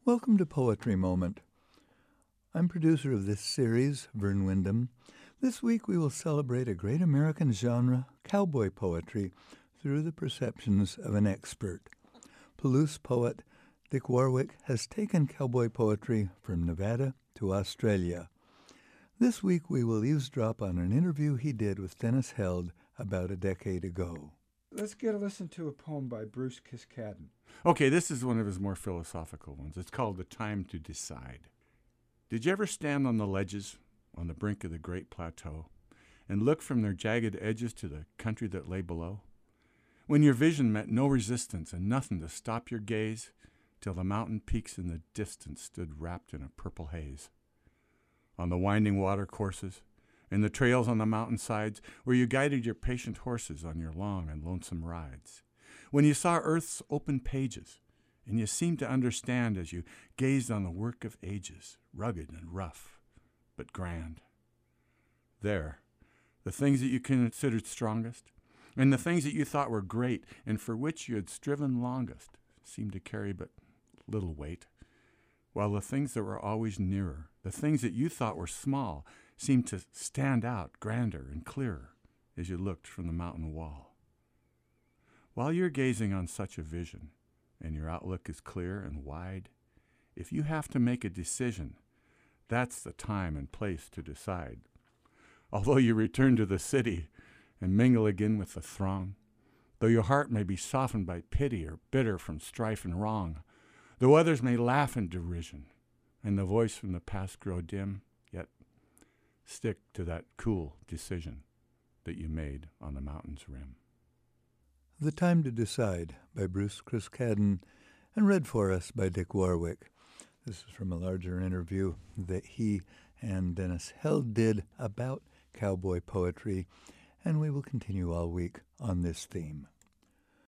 Welcome to Poetry Moment. I'm producer of this series, Vern Wyndham. This week we will celebrate a great American genre, cowboy poetry, through the perceptions of an expert. Palouse poet Dick Warwick has taken cowboy poetry from Nevada to Australia. This week we will eavesdrop on an interview he did with Dennis Held about a decade ago. Let's get a listen to a poem by Bruce Kiskadden. Okay, this is one of his more philosophical ones. It's called The Time to Decide. Did you ever stand on the ledges on the brink of the Great Plateau and look from their jagged edges to the country that lay below? When your vision met no resistance and nothing to stop your gaze, till the mountain peaks in the distance stood wrapped in a purple haze. On the winding water courses, in the trails on the mountainsides, where you guided your patient horses on your long and lonesome rides. When you saw earth's open pages, and you seemed to understand as you gazed on the work of ages, rugged and rough, but grand. There, the things that you considered strongest, and the things that you thought were great, and for which you had striven longest, seemed to carry but little weight, while the things that were always nearer, the things that you thought were small, seemed to stand out grander and clearer as you looked from the mountain wall. While you're gazing on such a vision, and your outlook is clear and wide, if you have to make a decision, that's the time and place to decide. Although you return to the city and mingle again with the throng, though your heart may be softened by pity or bitter from strife and wrong, though others may laugh in derision, and the voice from the past grow dim, yet stick to that cool decision that you made on the mountain's rim. The Time to Decide by Bruce Kiskadden and read for us by Dick Warwick. This is from a larger interview that he and Dennis Held did about cowboy poetry, and we will continue all week on this theme.